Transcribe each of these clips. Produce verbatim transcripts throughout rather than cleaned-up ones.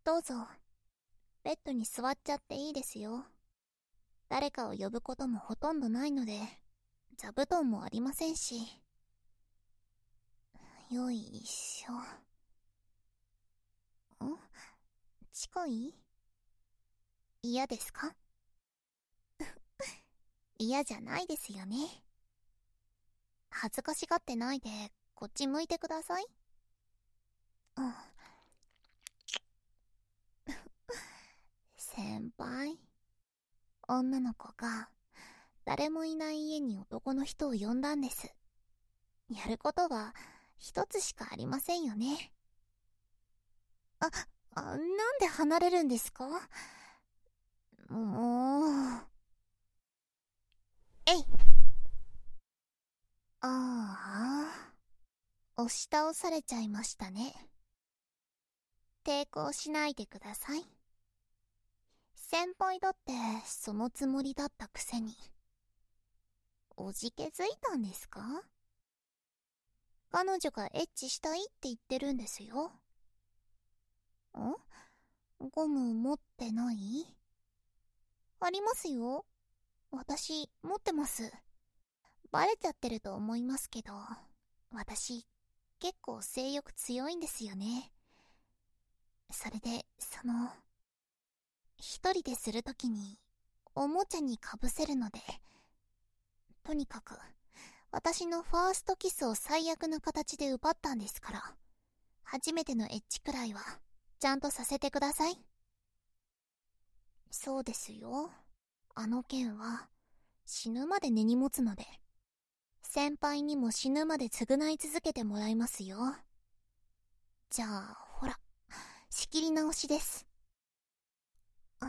どうぞ。ベッドに座っちゃっていいですよ。誰かを呼ぶこともほとんどないので、座布団もありませんし。よいしょ。ん？近い？嫌ですか？嫌じゃないですよね。恥ずかしがってないで、こっち向いてください。うん。先輩。女の子が、誰もいない家に男の人を呼んだんです。やることは、一つしかありませんよね。あ、あ、なんで離れるんですか？もう。えい。ああ。押し倒されちゃいましたね。抵抗しないでください。先輩だってそのつもりだったくせに。おじけづいたんですか？彼女がエッチしたいって言ってるんですよ。ん？ゴム持ってない？ありますよ。私持ってます。バレちゃってると思いますけど、私結構性欲強いんですよね。それで、その、一人でするときにおもちゃにかぶせるので、とにかく私のファーストキスを最悪な形で奪ったんですから、初めてのエッチくらいはちゃんとさせてください。そうですよ。あの件は死ぬまで根に持つので、先輩にも死ぬまで償い続けてもらいますよ。じゃあほら、仕切り直しです。うん。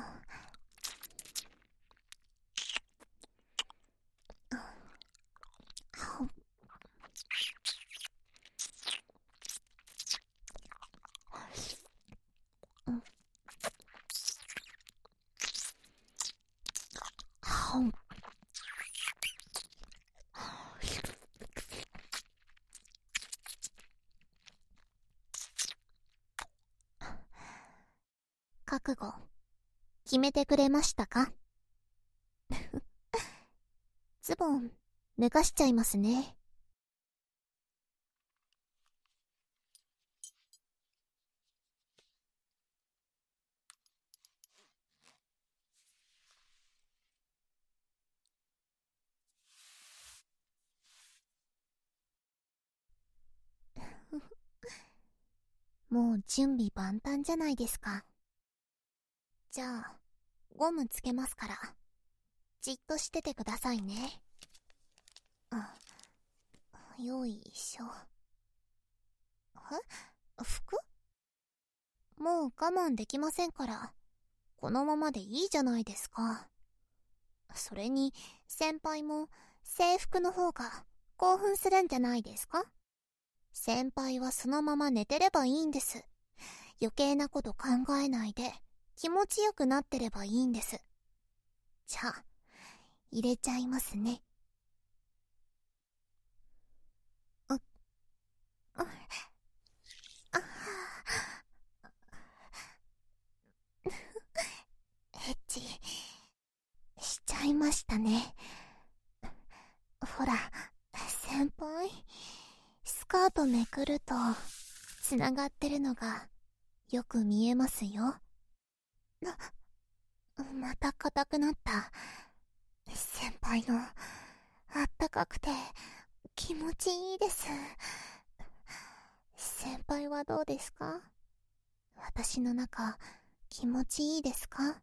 覚悟決めてくれましたか？ズボン脱がしちゃいますね。もう準備万端じゃないですか。じゃあゴムつけますからじっとしててくださいね。うん。よいしょ。え？服？もう我慢できませんから、このままでいいじゃないですか。それに、先輩も制服の方が興奮するんじゃないですか？先輩はそのまま寝てればいいんです。余計なこと考えないで、気持ちよくなってればいいんです。じゃあ、入れちゃいますね。あ、あ、あ、エッチしちゃいましたね。ほら、先輩、スカートめくるとつながってるのがよく見えますよ。な、また硬くなった。先輩のあったかくて気持ちいいです。先輩はどうですか？私の中気持ちいいですか？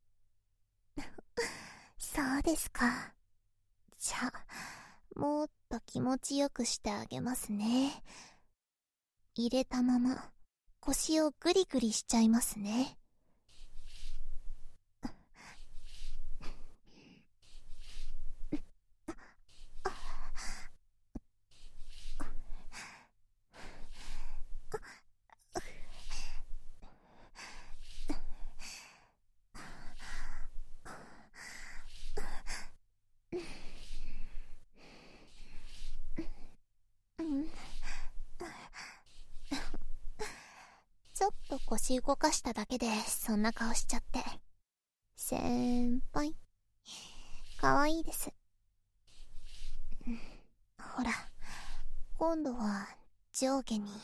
そうですか。じゃあ、もっと気持ちよくしてあげますね。入れたまま腰をグリグリしちゃいますね。ちょっと腰動かしただけでそんな顔しちゃって。先輩、かわいいです。ほら、今度は上下に。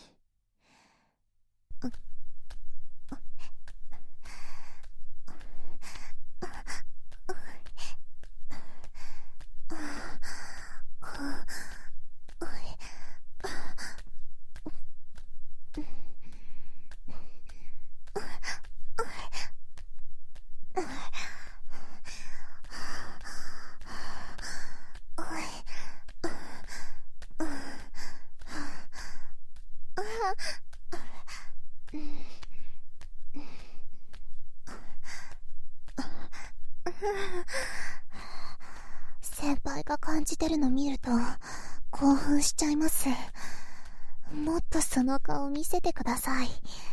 先輩が感じてるの見ると興奮しちゃいます。もっとその顔見せてください。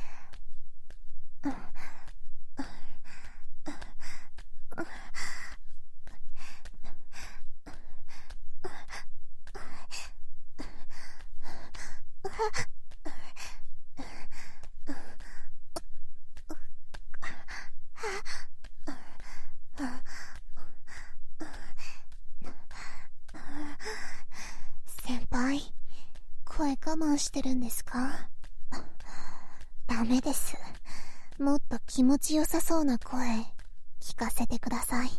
先輩、声我慢してるんですか？ダメです。もっと気持ちよさそうな声聞かせてください。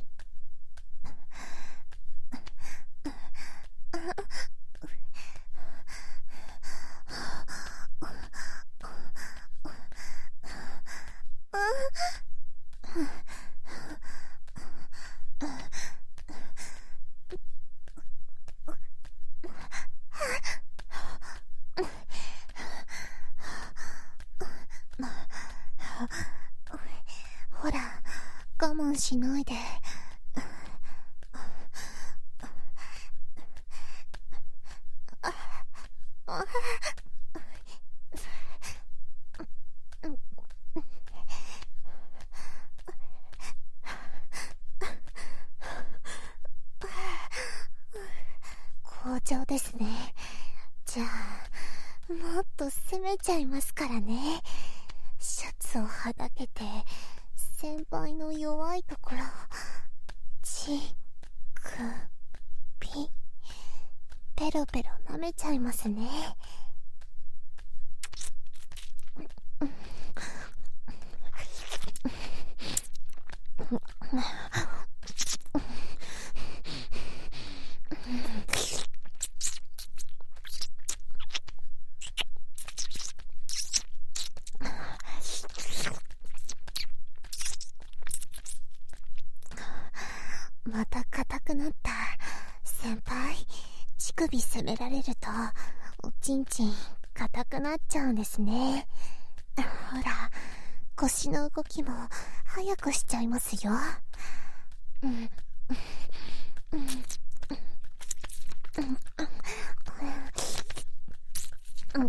ほら、我慢しないで。好調ですね。じゃあ、もっと攻めちゃいますからね。シャツをはだけて、先輩の弱いところ、ち、く、ぴ、ペロペロ舐めちゃいますね。また硬くなった。先輩、乳首攻められるとおちんちん硬くなっちゃうんですね。ほら、腰の動きも早くしちゃいますよ。うんうんうんうんうん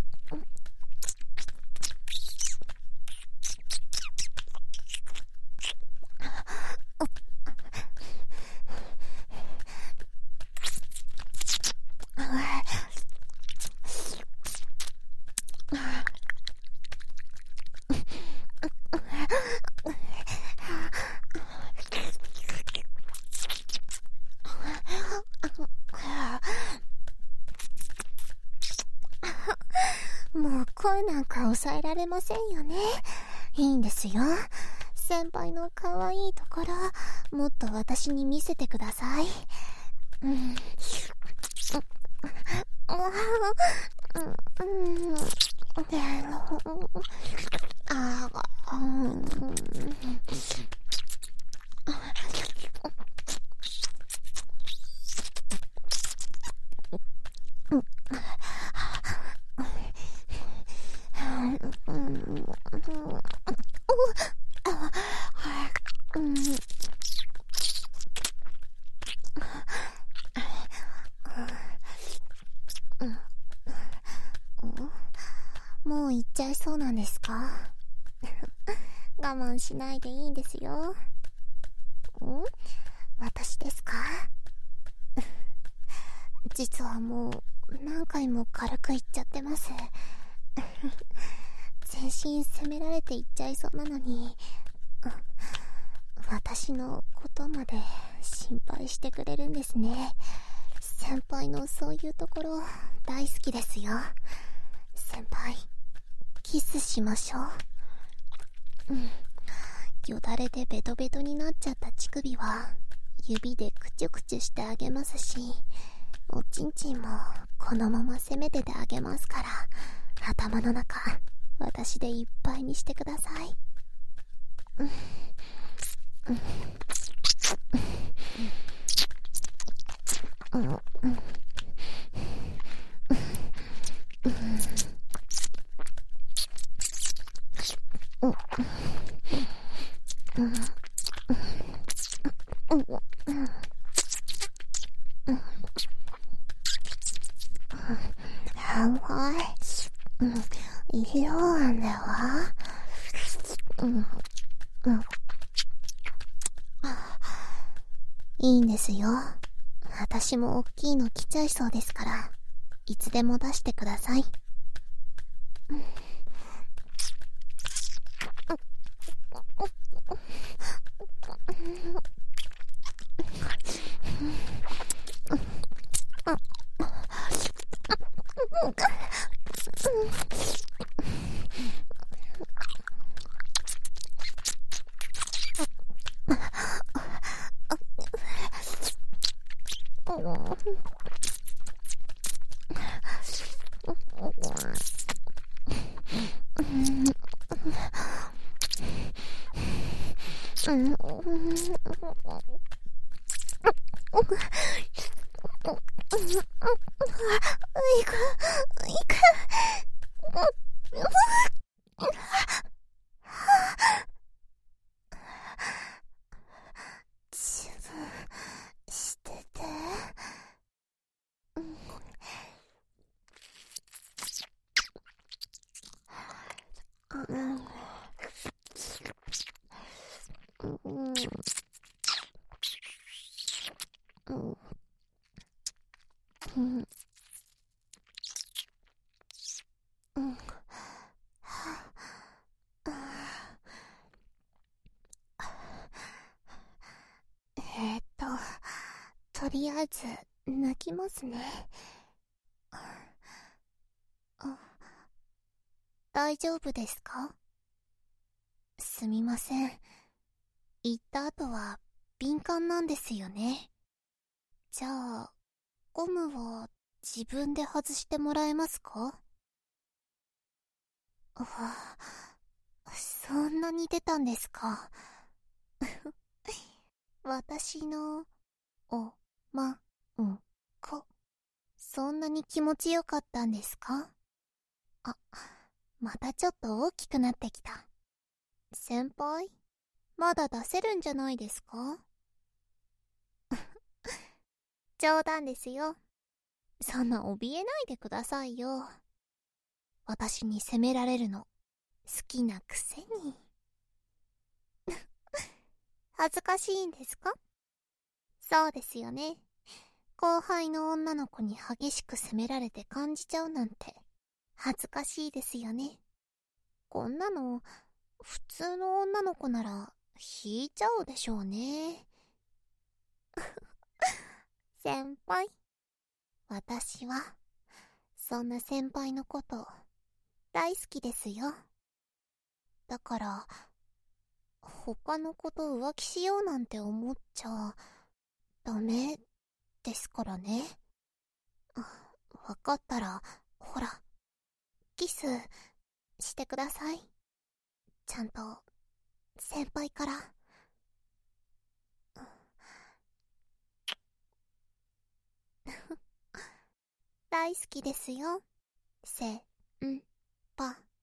もう声なんか抑えられませんよね。いいんですよ。先輩の可愛いところ、もっと私に見せてください。うん。うん。うん。ああ、うん。もう行っちゃいそうなんですか？我慢しないでいいんですよ。ん？私ですか？実はもう何回も軽く言っちゃってます。全身責められていっちゃいそうなのに、私のことまで心配してくれるんですね。先輩のそういうところ大好きですよ。先輩、キスしましょう。うん。よだれでベトベトになっちゃった乳首は指でクチュクチュしてあげますし、おちんちんもこのまま攻めててあげますから、頭の中私でいっぱいにしてください。うんうんうんうん先輩、うん、色なんだわ。うんうん、いいんですよ。私も大きいの来ちゃいそうですから、いつでも出してください。いく、いく。自分してて。うん。うん。うん。うん。えーっと、とりあえず、泣きますね。あ、大丈夫ですか？すみません。行った後は敏感なんですよね。じゃあ、ゴムは自分で外してもらえますか？あ、そんなに出たんですか。私の、お、ま、ん、こ、そんなに気持ちよかったんですか？あ、またちょっと大きくなってきた。先輩、まだ出せるんじゃないですか？冗談ですよ。そんな怯えないでくださいよ。私に責められるの好きなくせに。恥ずかしいんですか？そうですよね。後輩の女の子に激しく責められて感じちゃうなんて恥ずかしいですよね。こんなの普通の女の子なら引いちゃうでしょうね。先輩、私はそんな先輩のこと大好きですよ。だから他の子と浮気しようなんて思っちゃダメですからね。わかったら、ほら、キスしてください。ちゃんと先輩から。大好きですよ。せんぱ